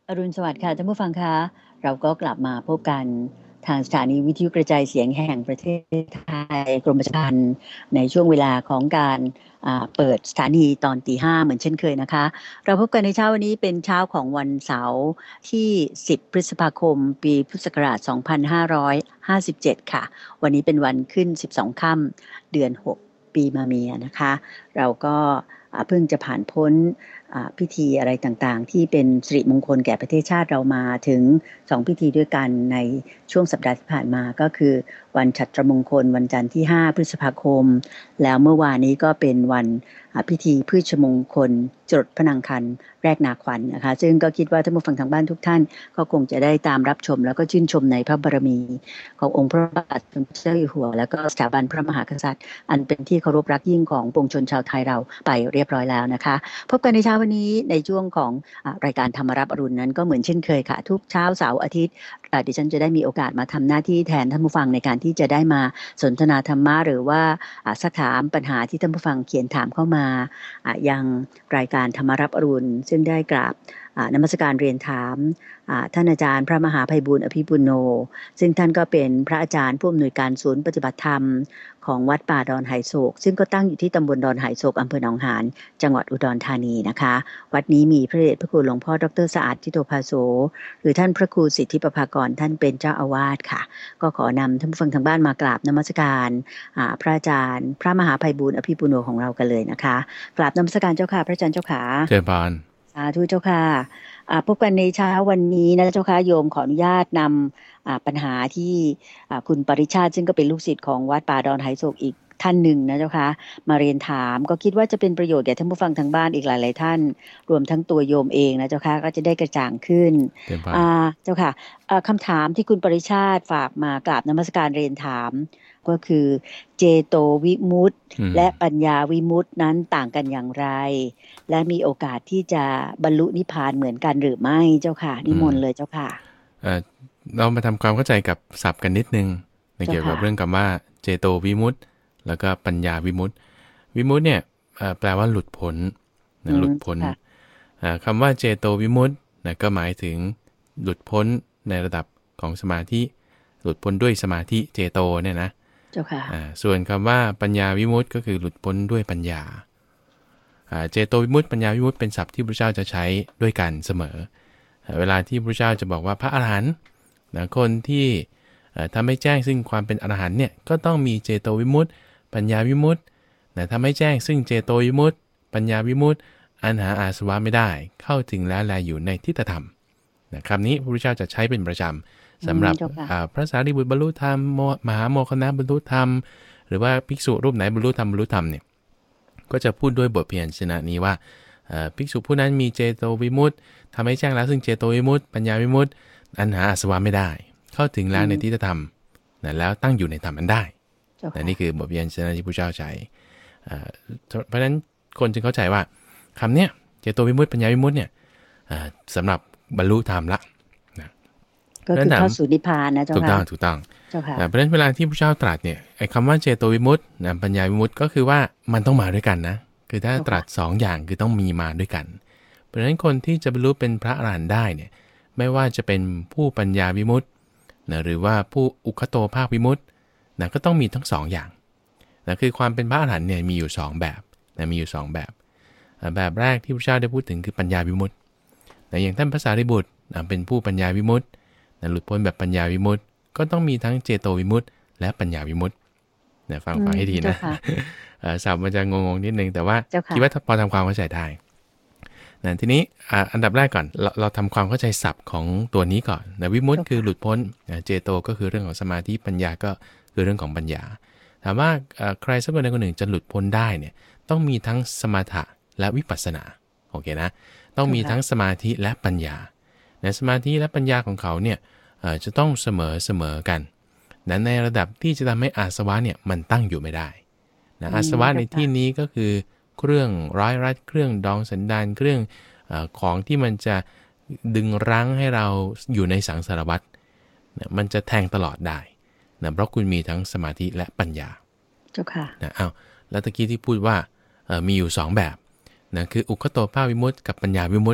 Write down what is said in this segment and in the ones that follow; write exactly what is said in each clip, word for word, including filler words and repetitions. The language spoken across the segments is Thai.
อรุณสวัสดิ์ค่ะท่านผู้ฟังคะเราก็กลับมาพบกันทางสถานีวิทยุกระจายเสียงแห่งประเทศไทยกรมประชาสัมพันธ์ในช่วงเวลาของการอ่าเปิดสถานีตอนตีห้าเหมือนเช่นเคยนะคะเราพบกันในเช้าวันนี้เป็นเช้าของวันเสาร์ที่สิบพฤษภาคมปีพุทธศักราชสองพันห้าร้อยห้าสิบเจ็ดค่ะวันนี้เป็นวันขึ้นสิบสองค่ำเดือนหกปีมะเมียนะคะเราก็อ่าเพิ่งจะผ่านพ้น อ่าพิธีอะไรต่างๆที่เป็นสิริมงคลแก่ประเทศชาติเรามาถึงสองพิธีด้วยกันในช่วงสัปดาห์ที่ผ่านมาก็คือวันฉัตรมงคลวันจันทร์ที่ห้าพฤษภาคมแล้วเมื่อวานนี้ก็เป็นวันอ่าพิธีพืชมงคลจรดพระนางคันแรกนาขวัญ นะคะซึ่งก็คิดว่าท่านผู้ฟังทางบ้านทุกท่านก็คงจะได้ตามรับชมแล้วก็ชื่นชมในพระบารมีขององค์พระบาทสมเด็จพระเจ้าอยู่หัวและก็สถาบันพระมหากษัตริย์อันเป็นที่เคารพรักยิ่งของปวงชนชาวไทยเราไปเรียบร้อยแล้วนะคะ พบกันในเช้าวันนี้ในช่วงของอ่ารายการธรรมรับอรุณนั้นก็เหมือนเช่นเคยค่ะทุกเช้าเสาร์อาทิตย์อ่าดิฉันจะได้มีโอกาสมาทำหน้าที่แทนท่านผู้ฟังในการที่จะได้มาสนทนาธรรมะหรือว่าอ่าสักถามปัญหาที่ท่านผู้ฟังเขียนถามเข้ามาอ่ายังรายการธรรมรับอรุณซึ่งได้กราบอ่านมัสการเรียนถามอ่าท่านอาจารย์พระมหาไพบูลย์อภิปุโนซึ่งท่านก็เป็นพระอาจารย์ผู้อำนวยการศูนย์ปฏิบัติธรรมของวัดป่าดอนไหโศกซึ่งก็ตั้งอยู่ที่ตำบลดอนไหโศกอำเภอหนองหานจังหวัดอุดรธานีนะคะวัดนี้มีพระเดชพระคุณหลวงพ่อดรสะอาดทิโตภาโสหรือท่านพระครูสิทธิประภากรท่านเป็นเจ้าอาวาสค่ะก็ขอนำท่านผู้ฟังทางบ้านมากราบนมัสการอ่าพระอาจารย์พระมหาไพบูลย์อภิปุโนของเรากันเลยนะคะกราบนมัสการเจ้าค่ะพระอาจารย์เจ้าค่ะเจริญพรสาธุเจ้าค่ะอ่าพบกันในเช้าวันนี้นะเจ้าค่ะโยมขออนุญาตนำอ่าปัญหาที่อ่าคุณปริชาติซึ่งก็เป็นลูกศิษย์ของวัดป่าดอนไหโศกอีกท่านหนึ่งนะเจ้าค่ะมาเรียนถามก็คิดว่าจะเป็นประโยชน์แก่ท่านผู้ฟังทางบ้านอีกหลายๆท่านรวมทั้งตัวโยมเองนะเจ้าค่ะก็จะได้กระจ่างขึ้นเจริญพรอ่าเจ้าค่ะอ่าคำถามที่คุณปริชาติฝากมากราบนมัสการเรียนถามก็คือเจโตวิมุตติและปัญญาวิมุตตินั้นต่างกันอย่างไรและมีโอกาสที่จะบรรลุนิพพานเหมือนกันหรือไม่เจ้าค่ะนิมนต์เลยเจ้าค่ะเอ่อเรามาทำความเข้าใจกับศัพท์กันนิดนึงในเกี่ยวกับเรื่องคำว่าเจโตวิมุตติแล้วก็ปัญญาวิมุตติวิมุตติเนี่ยแปลว่าหลุดพ้นนะหลุดพ้นคำว่าเจโตวิมุตตินะก็หมายถึงหลุดพ้นในระดับของสมาธิหลุดพ้นด้วยสมาธิเจโตเนี่ยนะเจ้าค่ะส่วนคำว่าปัญญาวิมุตติก็คือหลุดพ้นด้วยปัญญาเจโตวิมุตติปัญญาวิมุตติเป็นศัพท์ที่พระเจ้าจะใช้ด้วยกันเสมอเวลาที่พระเจ้าจะบอกว่าพระอรหันต์นะคนที่ทำให้แจ้งซึ่งความเป็นอรหันต์เนี่ยก็ต้องมีเจโตวิมุตติปัญญาวิมุตตินะทำให้แจ้งซึ่งเจโตวิมุตติปัญญาวิมุตติอันหาอาสวะไม่ได้เข้าถึงแล้วแลอยู่ในทิฏฐธรรมนะคำนี้พระเจ้าจะใช้เป็นประจำสำหรับพระสารีบุตรบรรลุธรรมมหาโมคคัลลานะบรรลุธรรมหรือว่าภิกษุรูปไหนบรรลุธรรมบรรลุธรรมเนี่ยก็จะพูดด้วยบทเพียรชนะนี้ว่าภิกษุผู้นั้นมีเจโตวิมุตติทำให้แจ้งแล้วซึ่งเจโตวิมุตติปัญญาวิมุตติอันหาอาสวะไม่ได้เข้าถึงแล้วในทิฏฐธรรมนะแล้วตั้งอยู่ในธรรมนั้นได้นะนี่คือบทเรียนชนะที่พระเจ้าใช้เพราะฉะนั้นคนจึงเข้าใจว่าคำเนี้ยเจโตวิมุตติปัญญาวิมุตติเนี่ยสำหรับบรรลุธรรมละนะก็คือเข้าสู่นิพพานนะเจ้าค่ะถูกต้องถูกต้องเพราะฉะนั้นเวลาที่พระเจ้าตรัสเนี่ยไอ้คำว่าเจโตวิมุตตินะปัญญาวิมุตติก็คือว่ามันต้องมาด้วยกันนะคือถ้าตรัสสองอย่างคือต้องมีมาด้วยกันเพราะฉะนั้นคนที่จะบรรลุเป็นพระอรหันต์ได้เนี่ยไม่ว่าจะเป็นผู้ปัญญาวิมุตตินะหรือว่าผู้อุคโตภาควิมุตตินะก็ต้องมีทั้งสองอย่างนะคือความเป็นพระอรหันต์เนี่ยมีอยู่สองแบบนะมีอยู่สองแบบแบบแรกที่พระเจ้าได้พูดถึงคือปัญญาวิมุตตินะอย่างท่านพระสารีบุตรนะเป็นผู้ปัญญาวิมุตตินะหลุดพ้นแบบปัญญาวิมุตติก็ต้องมีทั้งเจโตวิมุตติและปัญญาวิมุตตินะฟังฟังให้ดีนะศัพท์มันจะงงๆนิดนึงแต่ว่าคิดว่าพอทำความเข้าใจได้นะทีนี้อันดับแรกก่อนเราเราทำความเข้าใจศัพท์ของตัวนี้ก่อนนะวิมุตติคือหลุดพ้นนะเจโตก็คือเรื่องของสมาธิปัญญาก็คือเรื่องของปัญญาถามว่าใครสักคนใดคนหนึ่งจะหลุดพ้นได้เนี่ยต้องมีทั้งสมถะและวิปัสสนาโอเคนะต้องมีทั้งสมาธิและปัญญาในสมาธิและปัญญาของเขาเนี่ยจะต้องเสมอเสมอกันนั้นในระดับที่จะทำให้อาสวะเนี่ยมันตั้งอยู่ไม่ได้นะอาสวะในที่นี้ก็คือเครื่องร้อยรัดเครื่องดองสันดานเครื่องเอ่อของที่มันจะดึงรั้งให้เราอยู่ในสังสารวัฏนะมันจะแทงตลอดได้นะเพราะคุณมีทั้งสมาธิและปัญญาเจ้าค่ะนะอ้าวแล้วตะกี้ที่พูดว่ามีอยู่สองแบบนะคืออุคโตภาควิมุตติกับปัญญาวิมุตติ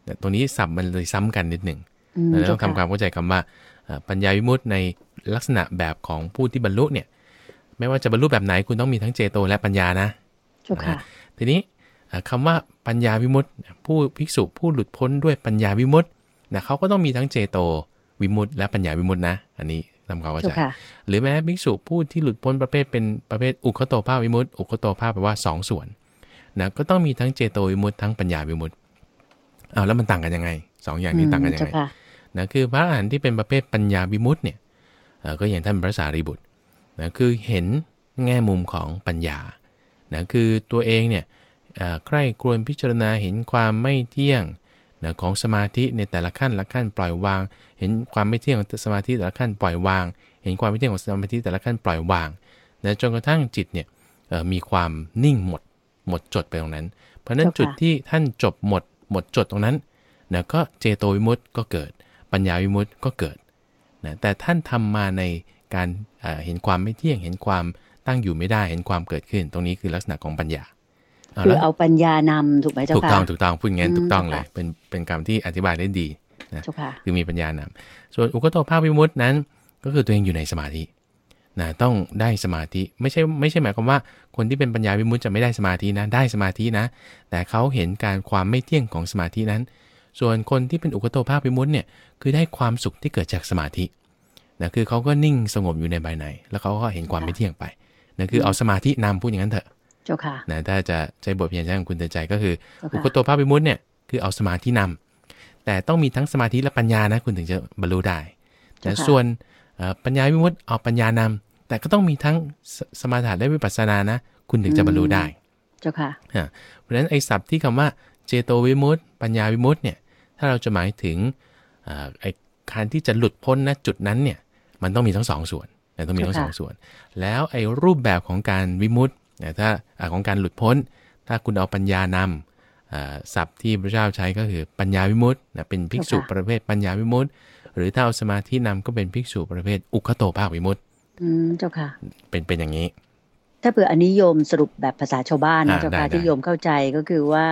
ตัวนี้ศัพท์มันเลยซ้ำกันนิดหนึ่งเราต้องทำความเข้าใจคำว่าปัญญาวิมุตติในลักษณะแบบของผู้ที่บรรลุเนี่ยไม่ว่าจะบรรลุแบบไหนคุณต้องมีทั้งเจโตและปัญญานะทีนี้คำว่าปัญญาวิมุตติผู้ภิกษุผู้หลุดพ้นด้วยปัญญาวิมุตตินะเขาก็ต้องมีทั้งเจโตวิมุตติและปัญญาวิมุตตินะอันนี้ทำความเข้าใจหรือแม้ภิกษุผู้ที่หลุดพ้นประเภทเป็นประเภทอุคโตภาควิมุตติอุคโตภาคแปลว่าสองส่วนนะก็ต้องมีทั้งเจโตวิมุตติทั้งปัญญาวิมุตติอ้าวแล้วมันต่างกันยังไงสองอย่างนี้ต่างกันยังไงนะคือพระอรหันต์ที่เป็นประเภทปัญญาวิมุตติเนี่ยก็อย่างท่านพระสารีบุตรนะคือเห็นแง่มุมของปัญญานะคือตัวเองเนี่ยใคร่ครวญพิจารณาเห็นความไม่เที่ยงนะของสมาธิในแต่ละขั้นละขั้นปล่อยวางเห็นความไม่เที่ยงของสมาธิแต่ละขั้นปล่อยวางเห็นความไม่เที่ยงของสมาธิแต่ละขั้นปล่อยวางนะจนกระทั่งจิตเนี่ยมีความนิ่งหมดหมดจดไปตรงนั้นเพราะนั้นจุดที่ท่านจบหมดหมดจดตรงนั้นนะก็เจโตวิมุตติก็เกิดปัญญาวิมุตติก็เกิดนะแต่ท่านทำมาในการเ, เห็นความไม่เที่ยงเห็นความตั้งอยู่ไม่ได้เห็นความเกิดขึ้นตรงนี้คือลักษณะของปัญญาคือเอาปัญญานำถูกไหมเจ้าค่ะถูกต้องถูกต้องพูดงั้นถูกต้องเลยเป็นเป็นคำที่อธิบายได้ดีนะคือมีปัญญานำส่วนอุคโตภาควิมุตตินั้นก็คือตัวเองอยู่ในสมาธินะต้องได้สมาธิไม่ใช่ไม่ใช่หมายความว่าคนที่เป็นปัญญาวิมุตติจะไม่ได้สมาธินะได้สมาธินะแต่เขาเห็นการความไม่เที่ยงของสมาธินั้นส่วนคนที่เป็นอุคโตภาควิมุตติเนี่ยคือได้ความสุขที่เกิดจากสมาธินะคือเขาก็นิ่งสงบอยู่ในภายในแล้วเขาก็เห็นความไม่เที่ยงไปนะคือเอาสมาธินำพูดอย่างนั้นเถอะเจ้าค่ะนะถ้าจะใช้บทเพียรใช้ของคุณเตือนใจก็คืออุคโตภาควิมุตติเนี่ยคือเอาสมาธินำแต่ต้องมีทั้งสมาธิและปัญญานะคุณถึงจะบรรลุได้แต่ส่วนปัญญาวิมุตติเอาปัญญานำแต่ก็ต้องมีทั้งสมาธิและวิปัสสนานะคุณถึงจะบรรลุได้เจ้าค่ะเพราะฉะนั้นไอ้ศัพท์ที่คำว่าเจโตวิมุตติปัญญาวิมุตติเนี่ยถ้าเราจะหมายถึงไอ้การที่จะหลุดพ้นณจุดนั้นเนี่ยมันต้องมีทั้งสองส่วนต้องมีทั้งสองส่วนแล้วไอ้รูปแบบของการวิมุตติถ้าของการหลุดพ้นถ้าคุณเอาปัญญานำศัพท์ที่พระเจ้าใช้ก็คือปัญญาวิมุตติเป็นภิกษุประเภทปัญญาวิมุตติหรือถ้าเอาสมาธินำก็เป็นภิกษุประเภทอุคโตภาควิมุตติอืมเจ้าค่ะเป็นเป็นอย่างนี้ถ้าเผื่ออันนี้โยมสรุปแบบภาษาชาวบ้านนะเจ้าค่ะที่โยมเข้าใจก็คือว่า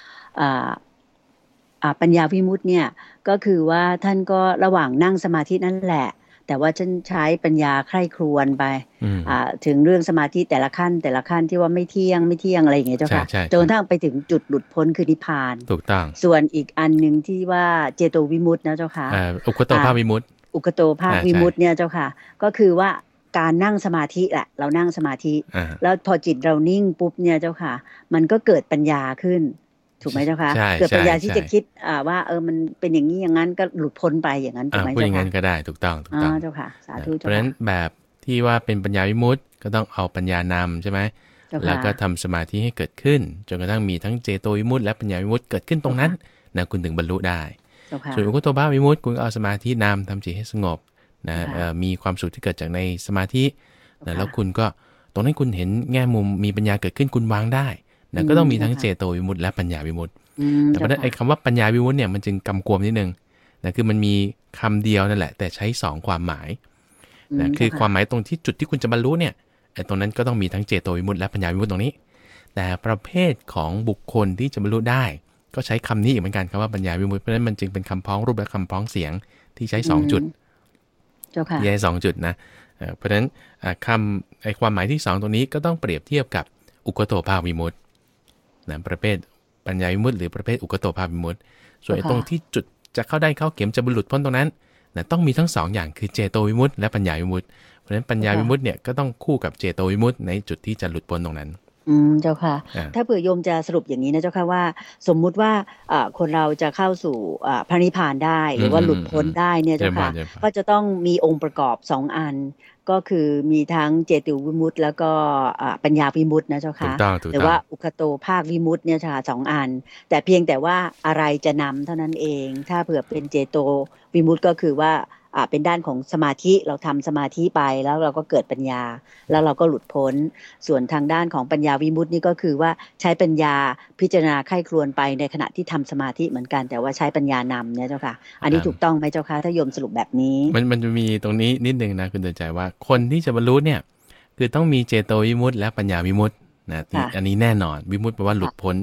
ปัญญาวิมุตติเนี่ยก็คือว่าท่านก็ระหว่างนั่งสมาธินั่นแหละแต่ว่าฉันใช้ปัญญาใคร่ครวญไปถึงเรื่องสมาธิแต่ละขั้นแต่ละขั้นที่ว่าไม่เที่ยงไม่เที่ยงอะไรอย่างเงี้ยเจ้าค่ะจนกระทั่งไปถึงจุดหลุดพ้นคือนิพพานถูกต้องส่วนอีกอันนึงที่ว่าเจโตวิมุตตินะเจ้าค่ะอุคโตภาควิมุตติอุคโตภาควิมุตติเนี่ยเจ้าค่ะก็คือว่าการนั่งสมาธิแหละเรานั่งสมาธิแล้วพอจิตเรานิ่งปุ๊บเนี่ยเจ้าค่ะมันก็เกิดปัญญาขึ้นถูกไหมเจ้าคะเกิดปัญญาที่จะคิดว่าเออมันเป็นอย่างนี้อย่างนั้นก็หลุดพ้นไปอย่างนั้นถูกไหมเจ้าค่ะพูดอย่างนั้นก็ได้ถูกต้องถูกต้องเจ้าค่ะสาธุเจ้าค่ะเพราะฉะนั้นแบบที่ว่าเป็นปัญญาวิมุตติก็ต้องเอาปัญญานำใช่ไหมแล้วก็ทำสมาธิให้เกิดขึ้นจนกระทั่งมีทั้งเจโตวิมุตติและปัญญาวิมุตติเกิดขึ้นตรงนั้นนะคุณถึงบรรลุได้ส่วนอุคโตภาควิมุตติคุณเอาสมาธินำทำจิตให้สงบนะมีความสุขที่เกิดจากในสมาธิแล้วคุณก็ตรงนั้นคุณเห็นแง่มุมมีปัญญาเกิดขึ้นคุณวางได้นะก็ต้องมีทั้งเจโตวิมุตติและปัญญาวิมุตติแต่เพราะนั้นไอ้คำว่าปัญญาวิมุตติเนี่ยมันจึงกำกวมนิดนึงนะคือมันมีคำเดียวนั่นแหละแต่ใช้สองความหมายนะคือความหมายตรงที่จุดที่คุณจะบรรลุเนี่ยไอ้ตรงนั้นก็ต้องมีทั้งเจโตวิมุตติและปัญญาวิมุตติตรงนี้แต่ประเภทของบุคคลที่จะบรรลุได้ก็ใช้คำนี้อีกเหมือนกันคำว่าปัญญาวิมุตติเพราะฉะนั้นมันจึงเป็นคำพ้องรูปและคำพ้องเสียงที่ใช้สองจุดที่ใช้สองจุดนะเพราะฉะนั้นคำไอ้ความหมายที่สองตรงนี้ก็ต้องเปรียบเทียบกับอุคโตภาควิมุตตินะประเภทปัญญาวิมุตติหรือประเภทอุคโตภาควิมุตติส่วนตรงที่จุดจะเข้าได้เข้าเข็มจะบรรลุพ้นตรงนั้นนะต้องมีทั้งสองอย่างคือเจโตวิมุตติและปัญญาวิมุตติเพราะฉะนั้นปัญญาวิมุตติเนี่ยก็ต้องคู่กับเจโตวิมุตติในจุดที่จะหลุดพ้นตรงนั้นอืมเจ้าค่ะถ้าเผื่อโยมจะสรุปอย่างนี้นะเจ้าค่ะว่าสมมุติว่าคนเราจะเข้าสู่พระนิพพานได้หรือว่าหลุดพ้นได้เนี่ยเจ้าค่ะก็จะต้องมีองค์ประกอบสองอันก็คือมีทั้งเจโตวิมุตติแล้วก็ปัญญาวิมุตตินะเจ้าค่ะหรือว่าอุคโตภาควิมุตติเนี่ยค่ะสองอันแต่เพียงแต่ว่าอะไรจะนำเท่านั้นเองถ้าเผื่อเป็นเจโตวิมุตติก็คือว่าเป็นด้านของสมาธิเราทำสมาธิไปแล้วเราก็เกิดปัญญาแล้วเราก็หลุดพ้นส่วนทางด้านของปัญญาวิมุตตินี่ก็คือว่าใช้ปัญญาพิจารณาไข้ครวญไปในขณะที่ทำสมาธิเหมือนกันแต่ว่าใช้ปัญญานำเนี่ยเจ้าค่ะอันนี้ถูกต้องไหมเจ้าค่ะถ้าโยมสรุปแบบนี้มันมันจะมีตรงนี้นิดนึงนะคุณเตือนใจว่าคนที่จะบรรลุเนี่ยคือต้องมีเจโตวิมุตติและปัญญาวิมุตตินะอันนี้แน่นอนวิมุตติแปลว่าหลุดพ้น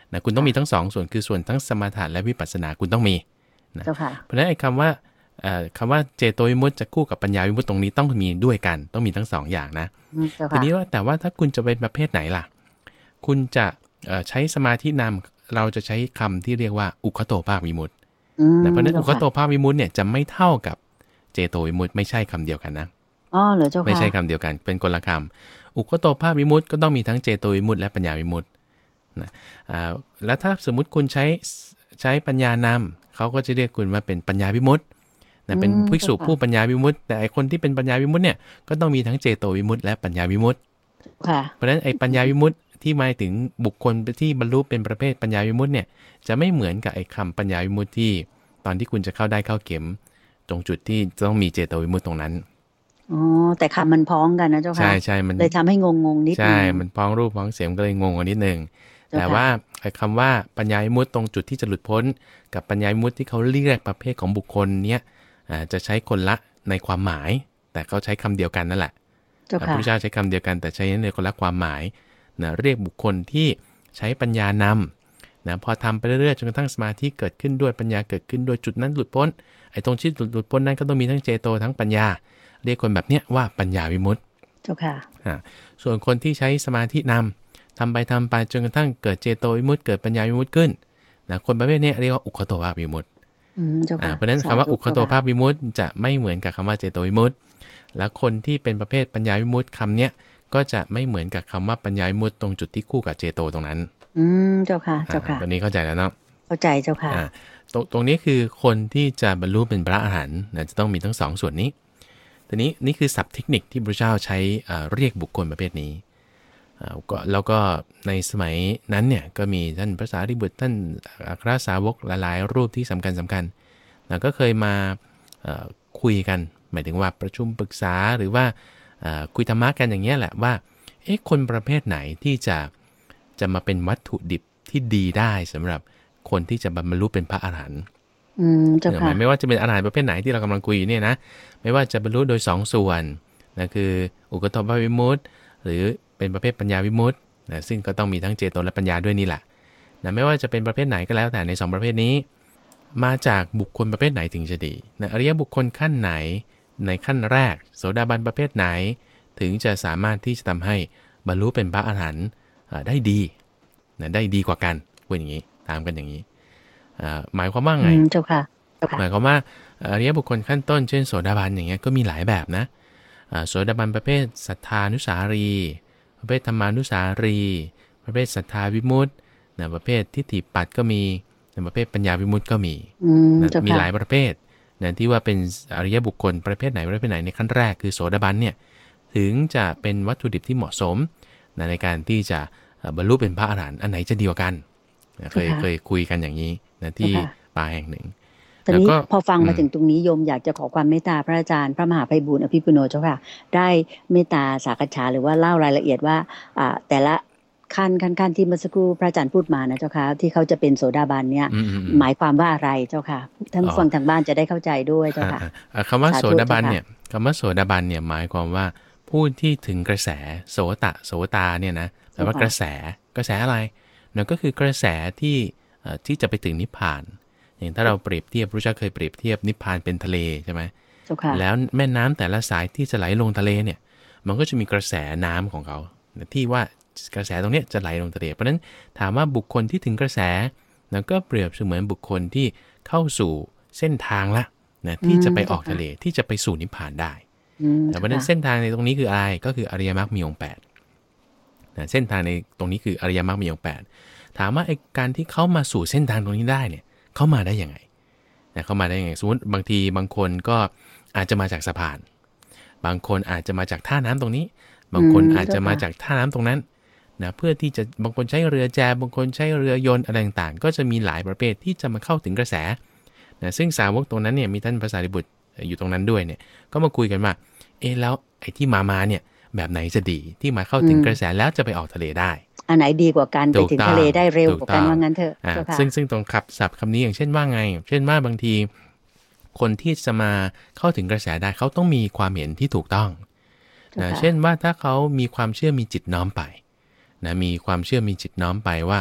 นะคุณต้องมีทั้งสองส่วนคือส่วนทั้งสมถะและวิปัสสนาคุณต้องมีนะเพราะฉะนั้นไอ้คำว่าคำว่าเจโตวิมุตติจะคู่กับปัญญาวิมุตติตรงนี้ต้องมีด้วยกันต้องมีทั้งสองอย่างนะทีนี้ว่าแต่ว่าถ้าคุณจะเป็นประเภทไหนล่ะคุณจะใช้สมาธินำเราจะใช้คำที่เรียกว่าอุคโตภาควิมุตติเพราะฉะนั้นอุคโตภาควิมุตติเนี่ยจะไม่เท่ากับเจโตวิมุตติไม่ใช่คำเดียวกันนะอ๋อเหรอเจ้าค่ะไม่ใช่คำเดียวกันเป็นคนละคำอุคโตภาควิมุตติก็ต้องมีทั้งเจโตวิมุตติและปัญญาวิมุตตินะแล้วถ้าสมมุติคุณใช้ใช้ปัญญานำเขาก็จะเรียกคุณว่าเป็นปัญญาวิมุตตินะเป็นภิกษุผู้ปัญญาวิมุตติแต่ไอคนที่เป็นปัญญาวิมุตติเนี่ยก็ต้องมีทั้งเจโตวิมุตติและปัญญาวิมุตติเพราะฉะนั้นไอปัญญาวิมุตติที่หมายถึงบุคคลที่บรรลุเป็นประเภทปัญญาวิมุตติเนี่ยจะไม่เหมือนกับไอคำปัญญาวิมุตติที่ตอนที่คุณจะเข้าได้เข้าเข็มตรงจุดที่ต้องมีเจโตวิมุตติตรงนั้นอ๋อแต่คำมันพ้องกันนะเจ้าค่ะใช่ใช่มันเลยทำให้งงงนิดนึงใช่มันพ้องรูปพ้องเสียงก็เลยงงกันนิดนึงแต่ว่าไอ้คำว่าปัญญาวิมุตติตรงจุดที่จะหลุดพ้นกับปัญญาวิมุตติที่เขาเรียกประเภทของบุคคลเนี้ยจะใช้คนละในความหมายแต่เขาใช้คำเดียวกันนั่นแหละพระพุทธเจ้าใช้คำเดียวกันแต่ใช้ในคนละความหมายนะเรียกบุคคลที่ใช้ปัญญานำนะพอทำไปเรื่อยๆจนกระทั่งสมาธิเกิดขึ้นด้วยปัญญาเกิดขึ้นด้วยจุดนั้นหลุดพ้นไอ้ตรงที่หลุดหลุดพ้นนั้นก็ต้องมีทั้งเจโตทั้งปัญญาเรียกคนแบบเนี้ยว่าปัญญาวิมุตติเจ้าค่ะส่วนคนที่ใช้สมาธินำทำไปทำไปจนกระทั่งเกิดเจโตวิมุตติเกิดปัญญาวิมุตติขึ้นนะคนประเภทนี้เรียกว่าอุคโตภาควิมุตติเพราะฉะนั้นคำว่าอุคโตภาควิมุตติจะไม่เหมือนกับคำว่าเจโตวิมุตติแล้วคนที่เป็นประเภทปัญญาวิมุตติคำเนี้ยก็จะไม่เหมือนกับคำว่าปัญญาวิมุตติตรงจุดที่คู่กับเจโตตรงนั้นอืมเจ้าค่ะเจ้าค่ะตอนนี้เข้าใจแล้วเนาะเข้าใจเจ้าค่ะตรงตรงนี้คือคนที่จะบรรลุเป็นพระอรหันต์จะต้องมีทั้งสองส่วนนี้ทีนี้นี่คือศัพท์เทคนิคที่พระเจ้าใช้เรียกบุคคลประเภทนี้แล้วก็ในสมัยนั้นเนี่ยก็มีท่านพระสารีบุตรท่านอัครสาวกหลายๆรูปที่สำคัญสำคัญแล้วก็เคยมาคุยกันหมายถึงว่าประชุมปรึกษาหรือว่าคุยธรรมะกันอย่างเงี้ยแหละว่าเอ๊ะคนประเภทไหนที่จะจะมาเป็นวัตถุดิบที่ดีได้สำหรับคนที่จะบรรลุเป็นพระอรหันต์ไม่ว่าจะเป็นอรหันต์ประเภทไหนที่เรากำลังคุยอยู่เนี่ยนะไม่ว่าจะบรรลุโดยสองส่วนนะคืออุคโตภาควิมุตติหรือเป็นประเภทปัญญาวิมุตตินะซึ่งก็ต้องมีทั้งเจโตและปัญญาด้วยนี่แหละนะไม่ว่าจะเป็นประเภทไหนก็แล้วแต่ในสองประเภทนี้มาจากบุคคลประเภทไหนถึงจะดีนะอริยบุคคลขั้นไหนในขั้นแรกโสดาบันประเภทไหนถึงจะสามารถที่จะทำให้บรรลุเป็นพระอรหันต์ได้ดีนะได้ดีกว่ากันพูดอย่างนี้ตามกันอย่างนี้หมายความว่าไงเจ้าค่ะหมายความว่าอริยบุคคลขั้นต้นเช่นโสดาบันอย่างเงี้ยก็มีหลายแบบนะโสดาบันประเภทศรัทธานุสารีประเภทธรรมานุสารีประเภทศรัทธาวิมุตตินะประเภททิฏฐิปัตก็มีนะประเภทปัญญาวิมุตติก็มีนะมีหลายประเภทนะที่ว่าเป็นอริยบุคคลประเภทไหนประเภทไหนในขั้นแรกคือโสดาบันเนี่ยถึงจะเป็นวัตถุดิบที่เหมาะสมนะในการที่จะบรรลุเป็นพระอรหันต์อันไหนจะดีกว่ากันนะเคยเคยคุยกันอย่างนี้นะที่ป่าแห่งหนึ่งตอนนี้พอฟังมาถึงตรงนี้โยมอยากจะขอความเมตตาพระอาจารย์พระมหาไพบูลย์อภิปุโนเจ้าค่ะได้เมตตาสักษาหรือว่าเล่ารายละเอียดว่าแต่ละขั้นขั้นขั้นที่เมื่อสักครู่พระอาจารย์พูดมานะเจ้าค่ะที่เขาจะเป็นโสดาบันเนี่ยหมายความว่าอะไรเจ้าค่ะท่านฟังทางบ้านจะได้เข้าใจด้วยเจ้าค่ะคำว่าโสดาบันเนี่ยคำว่าโสดาบันเนี่ยหมายความว่าผู้ที่ถึงกระแสโสตะโสตาเนี่ยนะแปลว่ากระแสกระแสอะไรนั่นก็คือกระแสที่ที่จะไปถึงนิพพานอย่างถ้าเราเปรียบเทียบพระเจ้าเคยเปรียบเทียบนิพพานเป็นทะเลใช่ไหมแล้วแม่น้ำแต่ละสายที่จะไหลลงทะเลเนี่ยมันก็จะมีกระแสน้ำของเขาที่ว่ากระแสตรงนี้จะไหลลงทะเลเพราะฉะนั้นถามว่าบุคคลที่ถึงกระแสนั่นก็เปรียบเสมือนบุคคลที่เข้าสู่เส้นทางละนะที่จะไปออกทะเลที่จะไปสู่นิพพานได้แต่เพราะฉะนั้นเส้นทางในตรงนี้คืออะไรก็คืออริยมรรคมีองค์แปดนะเส้นทางในตรงนี้คืออริยมรรคมีองค์แปดถามว่าไอ้การที่เขามาสู่เส้นทางตรงนี้ได้เนี่ยเขามาได้ยังไงนะเขามาได้ยังไงสมมติบางทีบางคนก็อาจจะมาจากสะพานบางคนอาจจะมาจากท่าน้ำตรงนี้บางคนอาจจะมาจากท่าน้ำตรงนั้นนะเพื่อที่จะบางคนใช้เรือแจบางคนใช้เรือยนต์อะไรต่างๆก็จะมีหลายประเภทที่จะมาเข้าถึงกระแสนะซึ่งสาวกตรงนั้นเนี่ยมีท่านพระสารีบุตรอยู่ตรงนั้นด้วยเนี่ยก็มาคุยกันว่าเอ๊ะแล้วไอ้ที่มามาเนี่ยแบบไหนจะดีที่มาเข้าถึงกระแสแล้วจะไปออกทะเลได้อันไหนดีกว่ากันไปถึงทะเลได้เร็วกว่ากันว่างั้นเถอะซึ่งซึ่งตรงขับศัพท์คำนี้อย่างเช่นว่าไงเช่นว่าบางทีคนที่จะมาเข้าถึงกระแสได้เขาต้องมีความเห็นที่ถูกต้องนะเช่นว่าถ้าเขามีความเชื่อมีจิตน้อมไปนะมีความเชื่อมีจิตน้อมไปว่า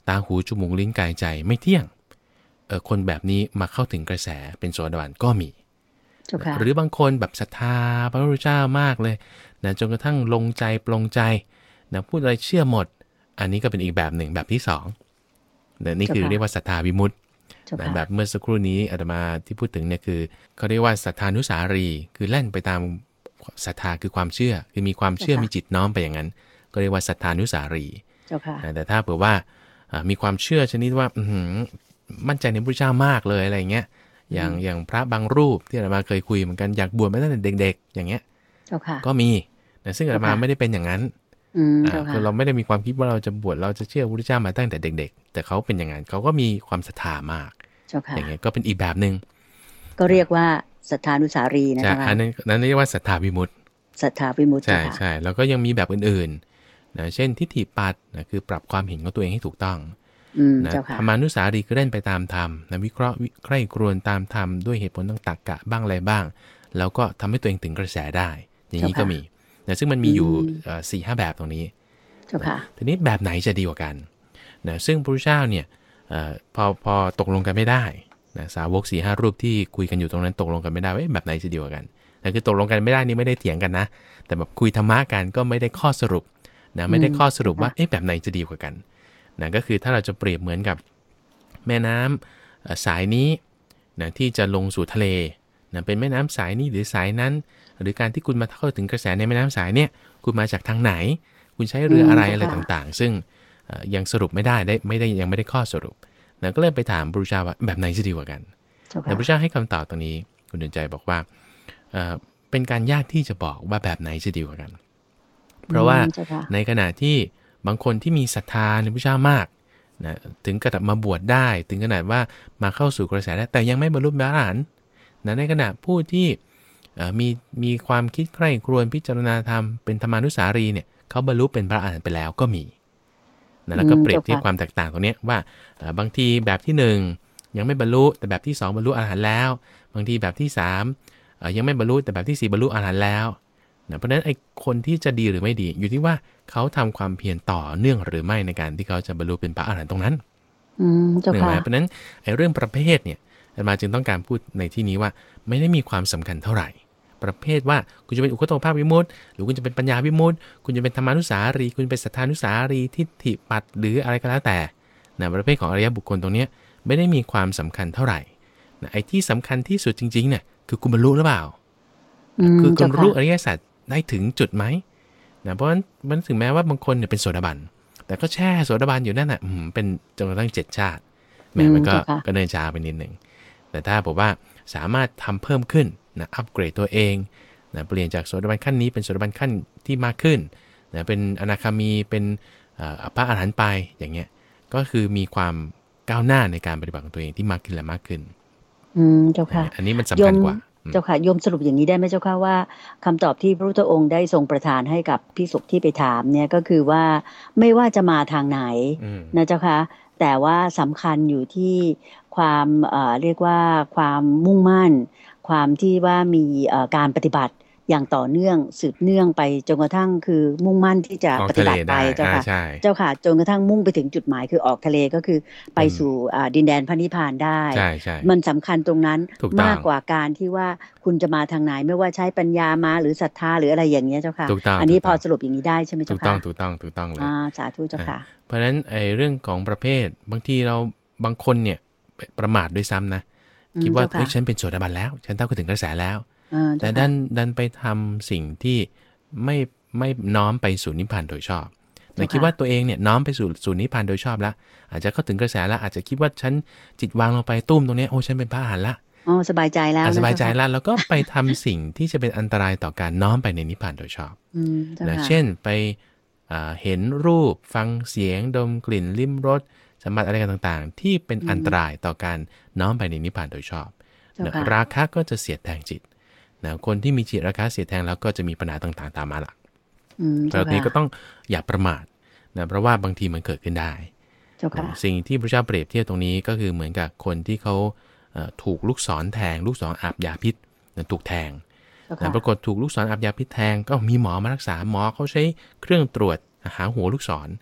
ตาหูจมูกลิ้นกายใจไม่เที่ยงเออคนแบบนี้มาเข้าถึงกระแสเป็นโสดาบันก็มีหรือบางคนแบบศรัทธาพระพุทธเจ้ามากเลยนะจนกระทั่งลงใจปลงใจนะพูดอะไรเชื่อหมดอันนี้ก็เป็นอีกแบบหนึ่งแบบที่สองนะนี่คือเรียกว่าศรัทธาวิมุตตินะแบบเมื่อสักครู่นี้อาตมาที่พูดถึงเนี่ยคือเขาเรียกว่าศรัทธานุสารีคือแล่นไปตามศรัทธาคือความเชื่อคือมีความเชื่อมีจิตน้อมไปอย่างนั้นก็เรียกว่าศรัทธานุสารีแต่ถ้าเผื่อว่ามีความเชื่อชนิดว่ามั่นใจในพระพุทธเจ้ามากเลยอะไรเงี้ยอย่างอย่างพระบางรูปที่อาตมาเคยคุยเหมือนกันอยากบวชมาตั้งแต่เด็กๆอย่างเงี้ยก็มีแต่ซึ่งอาตมาไม่ได้เป็นอย่างนั้นคือเราไม่ได้มีความคิดว่าเราจะบวชเราจะเชื่อพระพุทธเจ้ามาตั้งแต่เด็กๆแต่เขาเป็นอย่างนั้นเขาก็มีความศรัทธามากอย่างเงี้ยก็เป็นอีกแบบนึงก็เรียกว่าศรัทธานุสารีนะคะอันนั้นนั้นเรียกว่าศรัทธาวิมุตติศรัทธาวิมุตติใช่ใช่แล้วก็ยังมีแบบอื่นๆนะเช่นทิฏฐิปัตย์นะคือปรับความเห็นของตัวเองให้ถูกต้องนะธรรมานุสารีคือเล่นไปตามธรรมนะวิเคราะห์ใคร่ครวญตามธรรมด้วยเหตุผลต่างตรรกะบ้างอะไรบ้างแล้วก็ทำให้ตัวเองถึงกระแสได้อย่างนี้ก็มีนะซึ่งมันมีอยู่ สี่ห้า แบบตรงนี้ทีนี้แบบไหนจะดีกว่ากันนะซึ่งพระพุทธเจ้าเนี่ยพอพอตกลงกันไม่ได้นะสาวก สี่ห้า รูปที่คุยกันอยู่ตรงนั้นตกลงกันไม่ได้ว่าแบบไหนจะดีกว่ากันแต่คือตกลงกันไม่ได้นี่ไม่ได้เถียงกันนะแต่แบบคุยธรรมะกันก็ไม่ได้ข้อสรุปนะไม่ได้ข้อสรุปว่าเอ๊ะแบบไหนจะดีกว่ากันนะก็คือถ้าเราจะเปรียบเหมือนกับแม่น้ำสายนี้นะที่จะลงสู่ทะเลนะเป็นแม่น้ำสายนี้หรือสายนั้นหรือการที่คุณมาเข้าถึงกระแสในแม่น้ำสายเนี่ยคุณมาจากทางไหนคุณใช้เรืออะไรอะไรต่างๆซึ่งยังสรุปไม่ได้ได้ไม่ได้ยังไม่ได้ข้อสรุปนะก็เลยไปถามพระพุทธเจ้าว่าแบบไหนจะดีกว่ากันแต่พระพุทธเจ้าให้คำตอบตรงนี้คุณเดินใจบอกว่าเป็นการยากที่จะบอกว่าแบบไหนจะดีกว่ากันเพราะว่าในขณะที่บางคนที่มีศรัทธาในพระพุทธเจ้ามากนะถึงกระดับมาบวชได้ถึงขนาดว่ามาเข้าสู่กระแสได้แต่ยังไม่บรรลุพระอรหันต์นะในขณะผู้ที่มีมีความคิดใคร่ครวญพิจารณาธรรมเป็นธรรมานุสารีเนี่ยเขาบรรลุเป็นพระอรหันต์ไปแล้วก็มีนะแล้วก็เปรียบเทียบความแตกต่างตรงนี้ว่าบางทีแบบที่หนึ่งยังไม่บรรลุแต่แบบที่สองบรรลุอรหันต์แล้วบางทีแบบที่สามยังไม่บรรลุแต่แบบที่สี่บรรลุอรหันต์แล้วนะเพราะฉะนั้นไอ้คนที่จะดีหรือไม่ดีอยู่ที่ว่าเขาทำความเพียรต่อเนื่องหรือไม่ในการที่เขาจะบรรลุเป็นพระอรหันต์ตรงนั้นอืมเจ้าค่ะเพราะฉะนั้นไอ้เรื่องประเภทเนี่ยอาตมาจึงต้องการพูดในที่นี้ว่าไม่ได้มีความสำคัญเท่าไหร่ประเภทว่าคุณจะเป็นอุคโตภาควิมุตติหรือคุณจะเป็นปัญญาวิมุตติคุณจะเป็นธรรมานุสารีคุณเป็นสัทธานุสารีทิฏฐิปัตย์หรืออะไรก็แล้วแต่นะประเภทของอริยบุคคลตรงนี้ไม่ได้มีความสำคัญเท่าไหร่นะไอ้ที่สำคัญที่สุดจริงๆเนี่ยคือคุณบรรลุหรือเปล่าคือคุณรู้อริยสัจได้ถึงจุดไหมนะเพราะฉะนั้นมันถึงแม้ว่าบางคนเนี่ยเป็นโสดาบันแต่ก็แช่โสดาบันอยู่นั่นน่ะเป็นจนกระทั่งเจ็ดชาติแม้มันก็ก็เนินช้าไปนิดหนึ่งแต่ถ้าบอกว่าสามารถทำเพิ่มขึ้นนะอัปเกรดตัวเองนะเปลี่ยนจากโสดาบันขั้นนี้เป็นโสดาบันขั้นที่มากขึ้นนะเป็นอนาคามีเป็นพระอรหันต์ไปอย่างเงี้ยก็คือมีความก้าวหน้าในการปฏิบัติของตัวเองที่มากขึ้นและมากขึ้นอืมเจ้าค่ะอันนี้มันสำคัญกว่าเจ้าค่ะโยมสรุปอย่างนี้ได้ไหมเจ้าค่ะว่าคำตอบที่พระพุทธองค์ได้ทรงประทานให้กับภิกษุที่ไปถามเนี่ยก็คือว่าไม่ว่าจะมาทางไหนนะเจ้าค่ะแต่ว่าสำคัญอยู่ที่ความเอ่อเรียกว่าความมุ่งมั่นความที่ว่ามีการปฏิบัติอย่างต่อเนื่องสืบเนื่องไปจนกระทั่งคือมุ่งมั่นที่จะปฏิบัติไปเจ้าค่ะเจ้าค่ะจนกระทั่งมุ่งไปถึงจุดหมายคือออกทะเลก็คือไปสู่ดินแดนพระนิพพานได้มันสำคัญตรงนั้นมากกว่าการที่ว่าคุณจะมาทางไหนไม่ว่าใช้ปัญญามาหรือศรัทธาหรืออะไรอย่างเงี้ยเจ้าค่ะอันนี้พอสรุปอย่างนี้ได้ใช่ไหมเจ้าค่ะถูกต้องถูกต้องถูกต้องเลยสาธุเจ้าค่ะเพราะฉะนั้นไอ้เรื่องของประเภทบางทีเราบางคนเนี่ยประมาทด้วยซ้ำนะคิดว่าเฮ้ยฉันเป็นโสดาบันแล้วฉันเท่าถึงกระแสแล้วแต่ดันดันไปทำสิ่งที่ไม่ไม่น้อมไปสู่นิพพานโดยชอบแต่คิดว่าตัวเองเนี่ยน้อมไปสู่สู่นิพพานโดยชอบแล้วอาจจะเข้าถึงกระแสแล้วอาจจะคิดว่าฉันจิตวางลงไปตุ้มตรงนี้โอ้ฉันเป็นพระอรหันต์ละอ๋อสบายใจแล้วสบายใจแล้วแล้วก็ไปทำสิ่งที่จะเป็นอันตรายต่อการน้อมไปในนิพพานโดยชอบนะเช่นไปเห็นรูปฟังเสียงดมกลิ่นลิ้มรสสัมผัสอะไรกันต่างๆที่เป็นอันตรายต่อการน้อมไปในนิพพานโดยชอบนะราคะก็จะเสียดแทงจิตนะคนที่มีจิตราคะเสียดแทงแล้วก็จะมีปัญหาต่างๆตามมาหลักแบบนี้ก็ต้องอย่าประมาทนะเพราะว่าบางทีมันเกิดขึ้นได้สิ่งที่พระเจ้าเปรียบเทียบตรงนี้ก็คือเหมือนกับคนที่เขาถูกลูกศรแทงลูกศรอาบยาพิษถูกแทงนะปรากฏถูกลูกศรอาบยาพิษแทงก็มีหมอมารักษาหมอเขาใช้เครื่องตรวจหาหัวลูกศร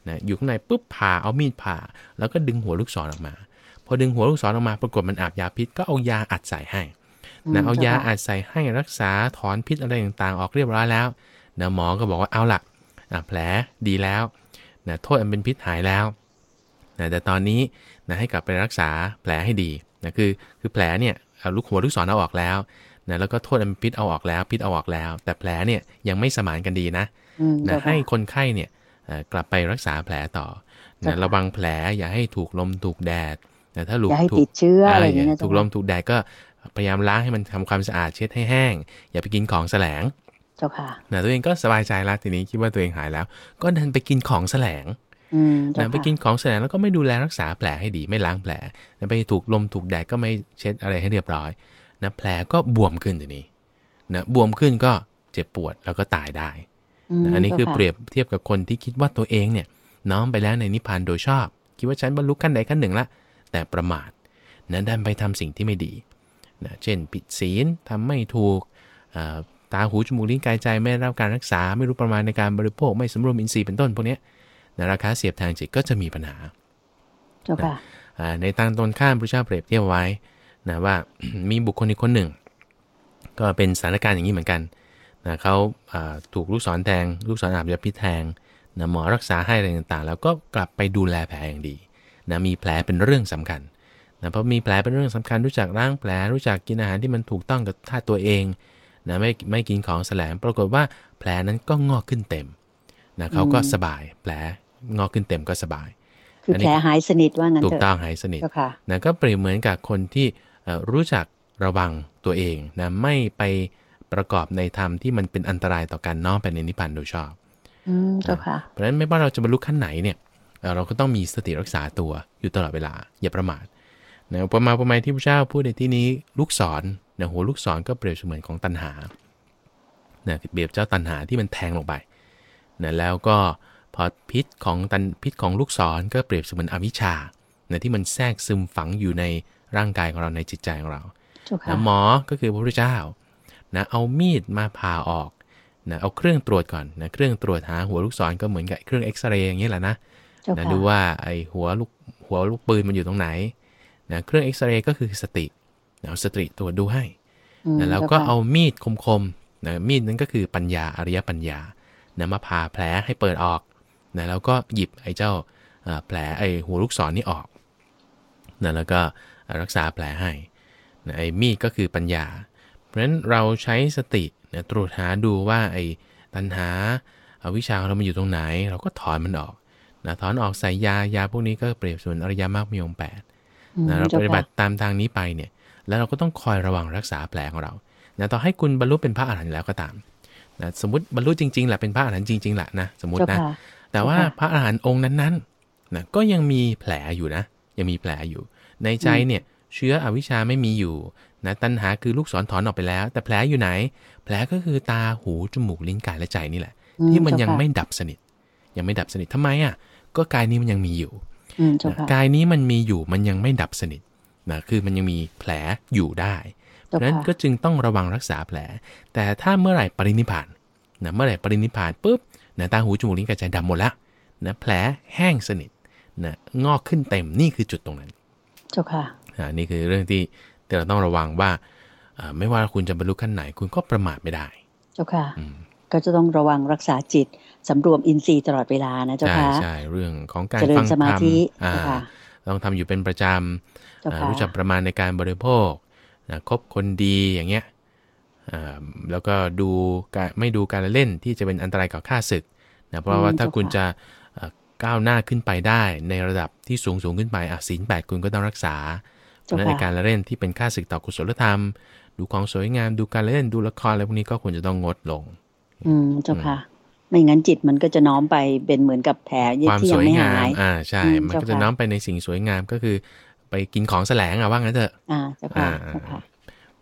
นะอยู่ข้างในปุ๊บผ่าเอามีดผ่าแล้วก็ดึงหัวลูกศรออกมาพอดึงหัวลูกศรออกมาปรากฏมันอาบยาพิษก็เอายาอัดใส่ให้นะเอายาอัดใส่ให้รักษาถอนพิษอะไรต่างๆออกเรียบร้อยแล้วนะหมอก็บอกว่าเอาล่ะแผลดีแล้วนะโทษอันเป็นพิษหายแล้วนะแต่ตอนนี้นะให้กลับไปรักษาแผลให้ดีนะคือคือแผลเนี่ยเอาลูกหัวลูกศรเอาออกแล้วนะแล้วก็โทษอันเป็นพิษเอาออกแล้วพิษเอาออกแล้วแต่แผลเนี่ยยังไม่สมานกันดีนะนะให้คนไข้เนี่ยกลับไปรักษาแผลต่อนะระวังแผลอย่าให้ถูกลมถูกแดดนะถ้าลูกถูกเชื้ออะไรอย่างเงี้ยถูกลมถูกแดดก็พยายามล้างให้มันทำความสะอาดเช็ดให้แห้งอย่าไปกินของแสลงเจ้าค่ะนะตัวเองก็สบายใจแล้วทีนี้คิดว่าตัวเองหายแล้วก็ดันไปกินของแสลงนะไปกินของแสลงแล้วก็ไม่ดูแลรักษาแผลให้ดีไม่ล้างแผลนะไปถูกลมถูกแดดก็ไม่เช็ดอะไรให้เรียบร้อยนะแผลก็บวมขึ้นทีนี้นะบวมขึ้นก็เจ็บปวดแล้วก็ตายได้นะอันนี้คือเปรียบเทียบกับคนที่คิดว่าตัวเองเนี่ยน้อมไปแล้วในนิพพานโดยชอบคิดว่าฉันบรรลุขั้นใดขั้นหนึ่งละแต่ประมาทนะดันไปทำสิ่งที่ไม่ดีนะเช่นผิดศีลทำไม่ถูกตาหูจมูกลิ้นกายใจไม่ได้รับการรักษาไม่รู้ประมาณในการบริโภคไม่สำรวมอินทรีย์เป็นต้นพวกนี้นะราคาเสียบทางจิตก็จะมีปัญหานะในทางตรงข้ามพระเจ้าเปรียบเทียบไว้นะว่า มีบุคคลอีกคนหนึ่งก็เป็นสถานการณ์อย่างนี้เหมือนกันนะเขาถูกลูกศรแทงลูกศรอาบยาพิษแทงนะหมอรักษาให้อะไรต่างๆแล้วก็กลับไปดูแลแผลอย่างดีนะมีแผลเป็นเรื่องสำคัญนะเพราะมีแผลเป็นเรื่องสำคัญรู้จักล้างแผลรู้จักกินอาหารที่มันถูกต้องกับท่าตัวเองนะไม่ไม่กินของแสลงปรากฏว่าแผลนั้นก็งอกขึ้นเต็มนะเขาก็สบายแผลงอกขึ้นเต็มก็สบายคือแผลหายสนิทว่างั้นเถอะถูกต้องหายสนิทนะก็เปรียบเหมือนกับคนที่รู้จักระวังตัวเองนะไม่ไปประกอบในธรรมที่มันเป็นอันตรายต่อการน้อมไปในนิพพานโดยชอบอืมเจ้าค่ะเพราะฉะนั้นไม่ว่าเราจะบรรลุขั้นไหนเนี่ยเราก็ต้องมีสติรักษาตัวอยู่ตลอดเวลาอย่าประมาทนะอุปมาอุปไมยที่พระเจ้าพูดในที่นี้ลูกศรนะหัวลูกศรก็เปรียบเสมือนของตัณหานะเปรียบเจ้าตัณหาที่มันแทงลงไปนะแล้วก็พอพิษของตันพิษของลูกศรก็เปรียบเสมือนอวิชชานะที่มันแทรกซึมฝังอยู่ในร่างกายของเราในจิตใจของเรานะหมอก็คือพระพุทธเจ้านะเอามีดมาผ่าออกนะเอาเครื่องตรวจก่อนนะเครื่องตรวจหาหัวลูกศรก็เหมือนกับเครื่องเอ็กซเรย์อย่างนี้แหละนะนะดูว่าไอหัวลูกหัวลูกปืนมันอยู่ตรงไหนนะเครื่องเอ็กซเรย์ก็คือสตินะเอาสติตรวจดูให้นะแล้วก็เอามีดคมๆนะมีดนั้นก็คือปัญญาอริยปัญญานะมาผ่าแผลให้เปิดออกนะแล้วก็หยิบไอ้เจ้าแผลไอ้หัวลูกศรนี่ออกนะแล้วก็รักษาแผลให้นะไอ้มีดก็คือปัญญาเพราะฉะนั้นเราใช้สตินะตรวจหาดูว่าไอ้ตัณหาอวิชชาของเรามันอยู่ตรงไหนเราก็ถอนมันออกนะถอนออกใส่ยายาพวกนี้ก็เปรียบเสมือนอริยมรรคมีองค์แปดนะเราปฏิบัติตามทางนี้ไปเนี่ยแล้วเราก็ต้องคอยระวังรักษาแผลของเรานะต่อให้คุณบรรลุเป็นพระอรหันต์แล้วก็ตามนะสมมติบรรลุจริงๆแหละเป็นพระอรหันต์จริงๆแหละนะสมมตินะแต่ว่าพระอรหันต์องค์นั้นๆนะก็ยังมีแผลอยู่นะยังมีแผลอยู่ในใจเนี่ยเชื้ออวิชชาไม่มีอยู่นะตัณหาคือลูกศรถอนออกไปแล้วแต่แผลอยู่ไหนแผลก็คือตาหูจมูกลิ้นกายและใจนี่แหละที่มันยังไม่ดับสนิทยังไม่ดับสนิททำไมอ่ะก็กายนี้มันยังมีอยู่กายนี้มันมีอยู่มันยังไม่ดับสนิทนะคือมันยังมีแผลอยู่ได้เพราะฉะนั้นก็จึงต้องระวังรักษาแผลแต่ถ้าเมื่อไหร่ปรินิพพานนะเมื่อไหร่ปรินิพพานปุ๊บนะตาหูจมูกลิ้นกายใจดำหมดแล้วนะแผลแห้งสนิทนะงอกขึ้นเต็มนี่คือจุดตรงนั้นเจ้าค่ะอ่านี่คือเรื่องที่เราต้องระวังว่าไม่ว่าคุณจะบรรลุขั้นไหนคุณก็ประมาทไม่ได้เจ้าค่ะก็จะต้องระวังรักษาจิตสำรวมอินทรีย์ตลอดเวลานะเจ้าค่ะใช่ใช่เรื่องของการฟังธรรมต้องทำอยู่เป็นประจำรู้จักประมาณในการบริโภคนะคบคนดีอย่างเงี้ยแล้วก็ดูการไม่ดูการเล่นที่จะเป็นอันตรายกับข้าศึกนะเพราะว่าถ้าคุณจะก้าวหน้าขึ้นไปได้ในระดับที่สูงสูงขึ้นไปอ่ะศีลแปดคุณก็ต้องรักษาเพราะในการเล่นที่เป็นข้าศึกต่อกุศลธรรมดูของสวยงามดูการเล่นดูละครอะไรพวกนี้ก็ควรจะต้องงดลงอืมเจ้าค่ะไม่งั้นจิตมันก็จะน้อมไปเป็นเหมือนกับแผลที่ยังไม่หายอ่าใช่มันก็จะน้อมไปในสิ่งสวยงามก็คือไปกินของแสลงอ่ะว่างั้นเถอะอ่าเจ้าค่ะเจ้าค่ะ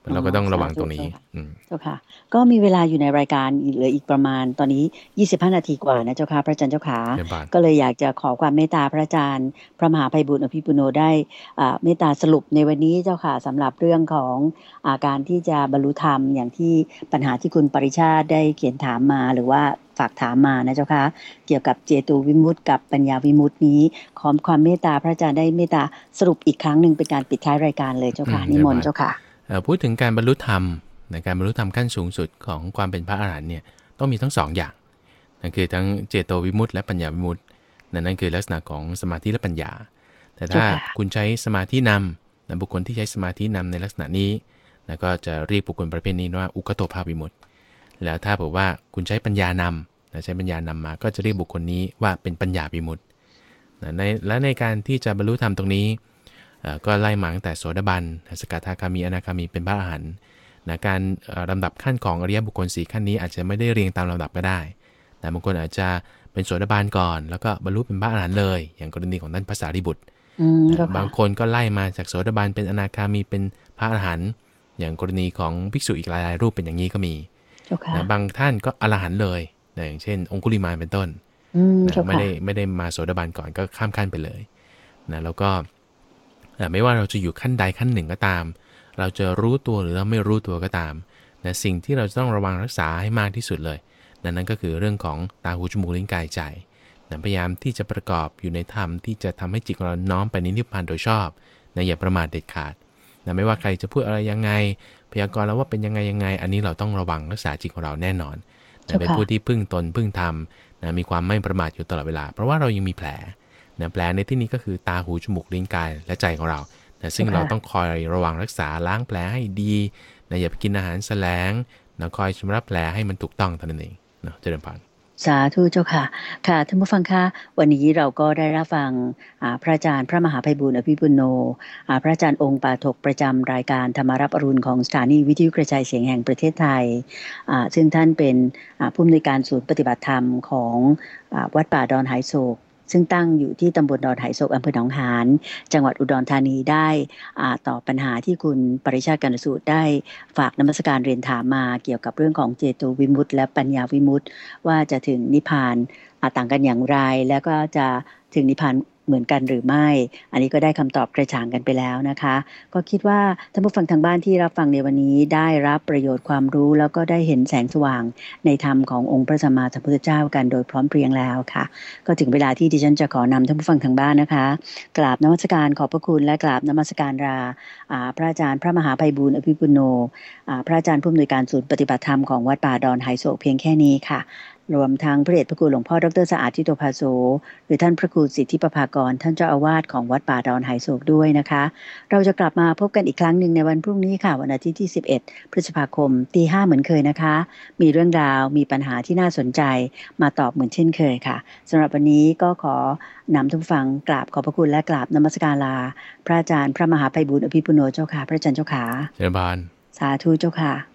เราก็ต้องระวังตรงนี้เจ้าค่ะก็มีเวลาอยู่ในรายการเหลืออีกประมาณตอนนี้ยี่สิบห้านาทีกว่านะเจ้าค่ะพระอาจารย์เจ้าค่ะก็เลยอยากจะขอความเมตตาพระอาจารย์พระมหาไพบูลย์อภิปุโนได้เมตตาสรุปในวันนี้เจ้าค่ะสำหรับเรื่องของอาการที่จะบรรลุธรรมอย่างที่ปัญหาที่คุณปริชาติได้เขียนถามมาหรือว่าฝากถามมานะเจ้าค่ะเกี่ยวกับเจโตวิมุตติกับปัญญาวิมุตตินี้ขอความเมตตาพระอาจารย์ได้เมตตาสรุปอีกครั้งนึงเป็นการปิดท้ายรายการเลยเจ้าค่ะนิมนต์เจ้าค่ะพูดถึงการบรรลุธรรมในการบรรลุธรรมขั้นสูงสุดของความเป็นพระอรหันต์เนี่ยต้องมีทั้งสองอย่างนั่นคือทั้งเจโตวิมุตติและปัญญาวิมุตตินั่นคือลักษณะของสมาธิและปัญญาแต่ถ้าคุณใช้สมาธินำนะบุคคลที่ใช้สมาธินำในลักษณะนี้แล้วก็จะเรียกบุคคลประเภทนี้ว่าอุคโตภาวิมุตติแล้วถ้าบอกว่าคุณใช้ปัญญานำนะใช้ปัญญานำมาก็จะเรียกบุคคลนี้ว่าเป็นปัญญาวิมุตติในและในการที่จะบรรลุธรรมตรงนี้ก็ไล่มาตั้งแต่โสดาบันสกทาคามีอนาคามีเป็นพระอรหันต์นะการลำดับขั้นของอริยบุคคลสี่ขั้นนี้อาจจะไม่ได้เรียงตามลำดับก็ได้แต่บางคนอาจจะเป็นโสดาบันก่อนแล้วก็บรรลุเป็นพระอรหันต์เลยอย่างกรณีของท่านพระสารีบุตรบางคนก็ไล่มาจากโสดาบันเป็นอนาคามีเป็นพระอรหันต์อย่างกรณีของภิกษุอีกหลายๆรูปเป็นอย่างนี้ก็มีนะบางท่านก็อรหันต์เลยนะอย่างเช่นองคุลิมานเป็นต้นนะไม่ได้ไม่ได้มาโสดาบันก่อนก็ข้ามขั้นไปเลยนะแล้วก็ไม่ว่าเราจะอยู่ขั้นใดขั้นหนึ่งก็ตามเราจะรู้ตัวหรือเราไม่รู้ตัวก็ตามนะสิ่งที่เราจะต้องระวังรักษาให้มากที่สุดเลยนั่นนั่นก็คือเรื่องของตาหูจมูกลิ้นกายใจนะพยายามที่จะประกอบอยู่ในธรรมที่จะทำให้จิตของเราน้อมไปในนิพพานโดยชอบนะอย่าประมาทเด็ดขาดนะไม่ว่าใครจะพูดอะไรยังไงพยากรณ์แล้วว่าเป็นยังไงยังไงอันนี้เราต้องระวังรักษาจิตของเราแน่นอนนะเป็นผู้ที่พึ่งตนพึ่งธรรมนะมีความไม่ประมาทอยู่ตลอดเวลาเพราะว่าเรายังมีแผลนะแผลในที่นี้ก็คือตาหูจมูกลิ้นกายและใจของเรานะซึ่งเราต้องคอยระวังรักษาล้างแผลให้ดีนะอย่าไปกินอาหารแสลงนะคอยชำระแผลให้มันถูกต้องเท่านั้นเองนะเจริญพรสาธุเจ้าค่ะค่ะท่านผู้ฟังคะวันนี้เราก็ได้รับฟังพระอาจารย์พระมหาไพบูลย์อภิปุโนพระอาจารย์องค์ปาฐกประจำรายการธรรมารับอรุณของสถานีวิทยุกระจายเสียงแห่งประเทศไทยซึ่งท่านเป็นผู้อำนวยการศูนย์ปฏิบัติธรรมของวัดป่าดอนหายโศกซึ่งตั้งอยู่ที่ตำบลดอนหายโศกอำเภอหนองหานจังหวัดอุดรธานีได้ตอบปัญหาที่คุณปริชาติ กนสูตรได้ฝากนมัสการเรียนถามมาเกี่ยวกับเรื่องของเจโตวิมุตติและปัญญาวิมุตติว่าจะถึงนิพพานต่างกันอย่างไรแล้วก็จะถึงนิพพานเหมือนกันหรือไม่อันนี้ก็ได้คำตอบกระจ่างกันไปแล้วนะคะก็คิดว่าท่านผู้ฟังทางบ้านที่รับฟังในวันนี้ได้รับประโยชน์ความรู้แล้วก็ได้เห็นแสงสว่างในธรรมขององค์พระสัมมาสัมพุทธเจ้ากันโดยพร้อมเพรียงแล้วค่ะก็ถึงเวลาที่ดิฉันจะขอนำท่านผู้ฟังทางบ้านนะคะกราบนมัสการขอบพระคุณและกราบนมัสการลาพระอาจารย์พระมหาไพบูลย์อภิปุโนพระอาจารย์ผู้อำนวยการศูนย์ปฏิบัติธรรมของวัดป่าดอนหายโศกเพียงแค่นี้ค่ะรวมทั้งพระเดชพระคุณหลวงพ่อดร.สะอาดทิโตภาโสหรือท่านพระครูสิทธิประภากรท่านเจ้าอาวาสของวัดป่าดอนหายโศกด้วยนะคะเราจะกลับมาพบกันอีกครั้งหนึ่งในวันพรุ่งนี้ค่ะวันอาทิตย์ที่สิบเอ็ดพฤษภาคมตีห้าเหมือนเคยนะคะมีเรื่องราวมีปัญหาที่น่าสนใจมาตอบเหมือนเช่นเคยค่ะสำหรับวันนี้ก็ขอนำท่านผู้ฟังกราบขอบพระคุณและกราบนมัสการลาพระอาจารย์พระมหาไพบูลย์อภิปุโนเจ้าค่ะพระอาจารย์เจ้าค่ะเจริญพรสาธุเจ้าค่ะ